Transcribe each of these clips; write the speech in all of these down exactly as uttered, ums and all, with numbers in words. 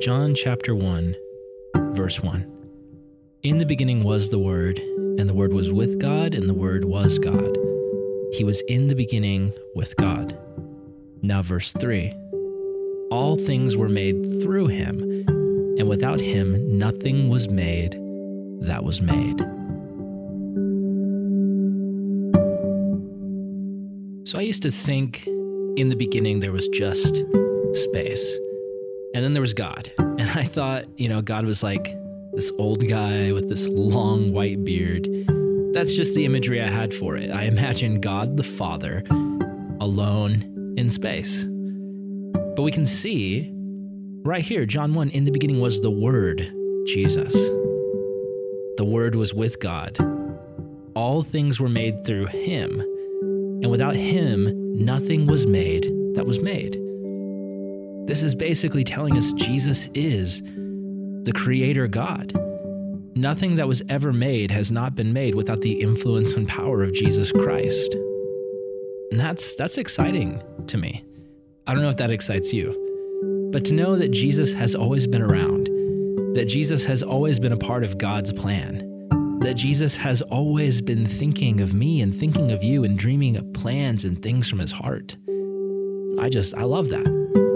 John chapter one, verse one. In the beginning was the Word, and the Word was with God, and the Word was God. He was in the beginning with God. Now verse three. All things were made through him, and without him nothing was made that was made. So I used to think in the beginning there was just space, and then there was God. And I thought, you know, God was like this old guy with this long white beard. That's just the imagery I had for it. I imagined God the Father alone in space. But we can see right here, John one, in the beginning was the Word, Jesus. The Word was with God. All things were made through him, and without him, nothing was made that was made. This is basically telling us Jesus is the Creator God. Nothing that was ever made has not been made without the influence and power of Jesus Christ. And that's that's exciting to me. I don't know if that excites you, but to know that Jesus has always been around, that Jesus has always been a part of God's plan, that Jesus has always been thinking of me and thinking of you and dreaming up plans and things from his heart. I just, I love that.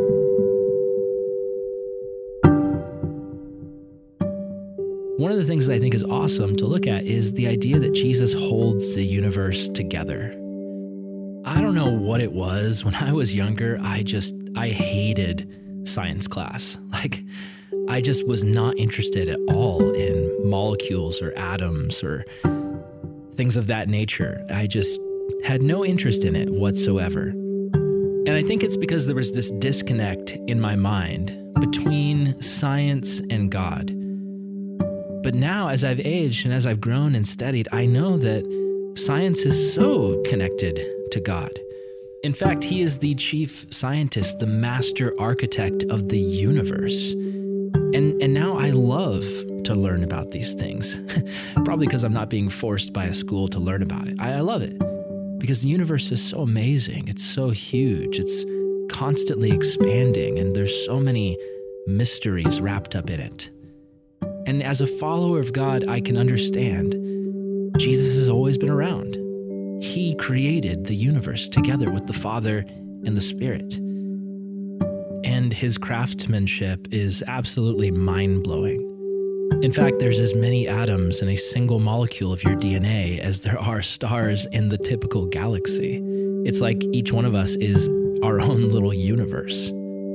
One of the things that I think is awesome to look at is the idea that Jesus holds the universe together. I don't know what it was. When I was younger, I just, I hated science class. Like, I just was not interested at all in molecules or atoms or things of that nature. I just had no interest in it whatsoever. And I think it's because there was this disconnect in my mind between science and God. But now, as I've aged and as I've grown and studied, I know that science is so connected to God. In fact, he is the chief scientist, the master architect of the universe. And and now I love to learn about these things. Probably because I'm not being forced by a school to learn about it. I, I love it because the universe is so amazing. It's so huge. It's constantly expanding, and there's so many mysteries wrapped up in it. And as a follower of God, I can understand Jesus has always been around. He created the universe together with the Father and the Spirit. And his craftsmanship is absolutely mind-blowing. In fact, there's as many atoms in a single molecule of your D N A as there are stars in the typical galaxy. It's like each one of us is our own little universe.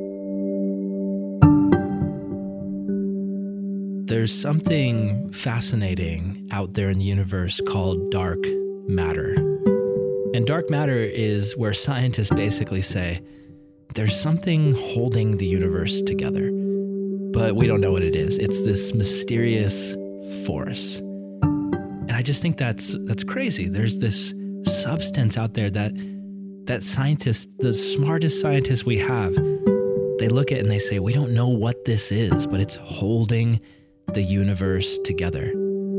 There's something fascinating out there in the universe called dark matter. And dark matter is where scientists basically say, there's something holding the universe together, but we don't know what it is. It's this mysterious force. And I just think that's that's crazy. There's this substance out there that that scientists, the smartest scientists we have, they look at it and they say, we don't know what this is, but it's holding the universe together.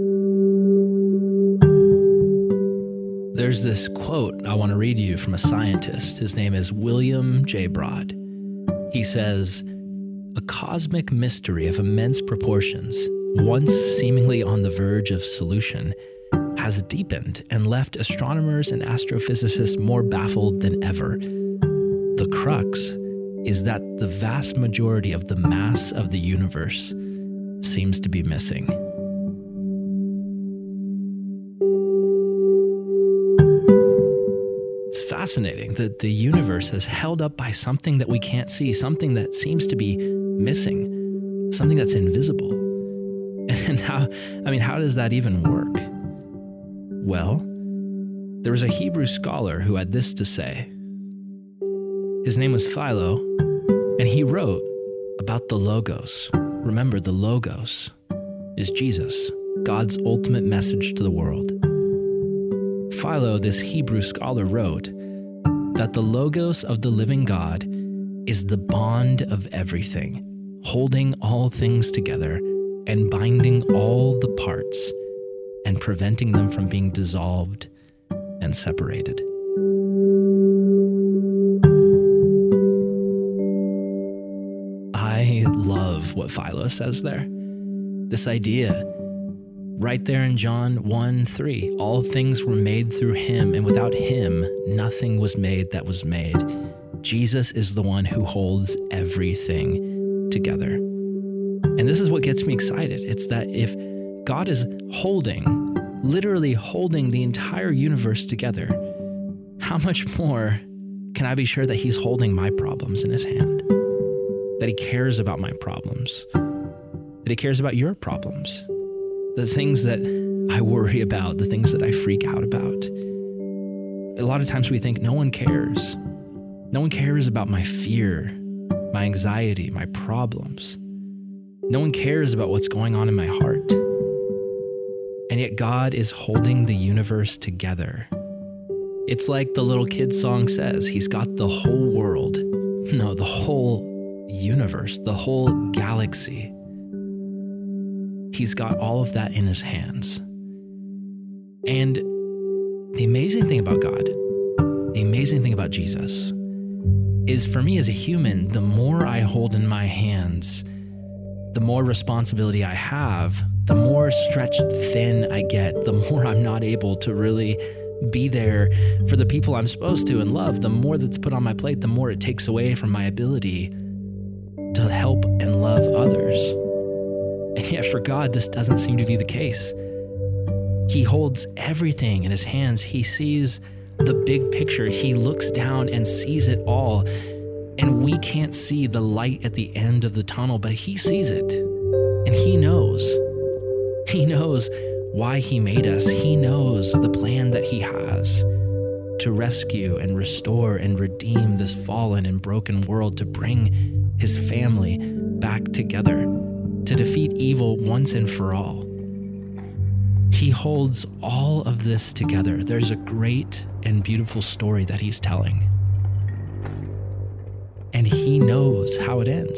There's this quote I want to read you from a scientist. His name is William J. Broad. He says, a cosmic mystery of immense proportions, once seemingly on the verge of solution, has deepened and left astronomers and astrophysicists more baffled than ever. The crux is that the vast majority of the mass of the universe seems to be missing. It's fascinating that the universe is held up by something that we can't see, something that seems to be missing, something that's invisible. And how, I mean, how does that even work? Well, there was a Hebrew scholar who had this to say. His name was Philo, and he wrote about the Logos. Remember, the Logos is Jesus, God's ultimate message to the world. Philo, this Hebrew scholar, wrote that the Logos of the living God is the bond of everything, holding all things together and binding all the parts and preventing them from being dissolved and separated. I I love what Philo says there. This idea, right there in John one three, all things were made through him, and without him, nothing was made that was made. Jesus is the one who holds everything together. And this is what gets me excited. It's that if God is holding, literally holding the entire universe together, how much more can I be sure that he's holding my problems in his hand? That he cares about my problems, that he cares about your problems, the things that I worry about, the things that I freak out about. A lot of times we think no one cares. No one cares about my fear, my anxiety, my problems. No one cares about what's going on in my heart. And yet God is holding the universe together. It's like the little kid song says, he's got the whole world, no, the whole universe, the whole galaxy. He's got all of that in his hands. And the amazing thing about God, the amazing thing about Jesus, is for me as a human, the more I hold in my hands, the more responsibility I have, the more stretched thin I get, the more I'm not able to really be there for the people I'm supposed to and love. The more that's put on my plate, the more it takes away from my ability to help and love others. And yet for God, this doesn't seem to be the case. He holds everything in his hands. He sees the big picture. He looks down and sees it all. And we can't see the light at the end of the tunnel, but he sees it. And he knows. He knows why he made us. He knows the plan that he has to rescue and restore and redeem this fallen and broken world, to bring his family back together, to defeat evil once and for all. He holds all of this together. There's a great and beautiful story that he's telling. And he knows how it ends.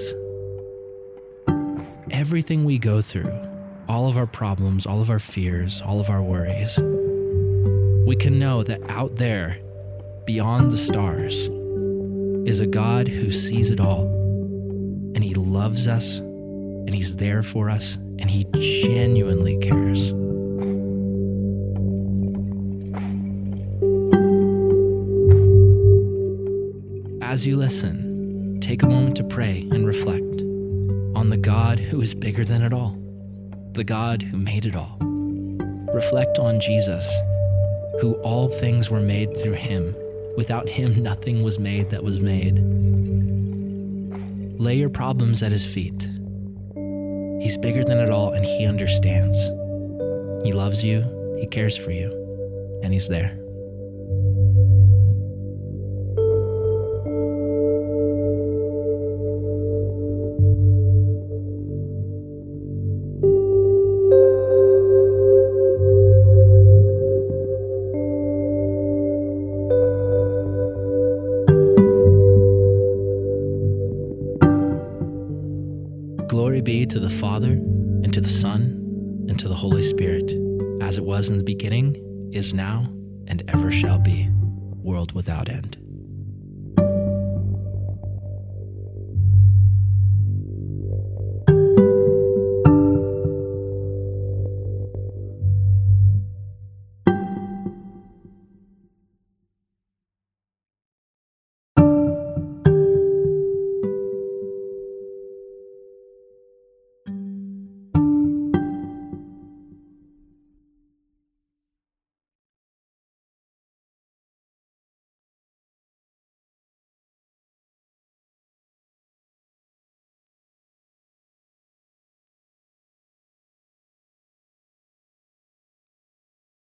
Everything we go through, all of our problems, all of our fears, all of our worries, we can know that out there, beyond the stars, is a God who sees it all. And he loves us, and he's there for us, and he genuinely cares. As you listen, take a moment to pray and reflect on the God who is bigger than it all, the God who made it all. Reflect on Jesus, who all things were made through him. Without him, nothing was made that was made. Lay your problems at his feet. He's bigger than it all, and he understands. He loves you, he cares for you, and he's there. Glory be to the Father, and to the Son, and to the Holy Spirit, as it was in the beginning, is now, and ever shall be, world without end.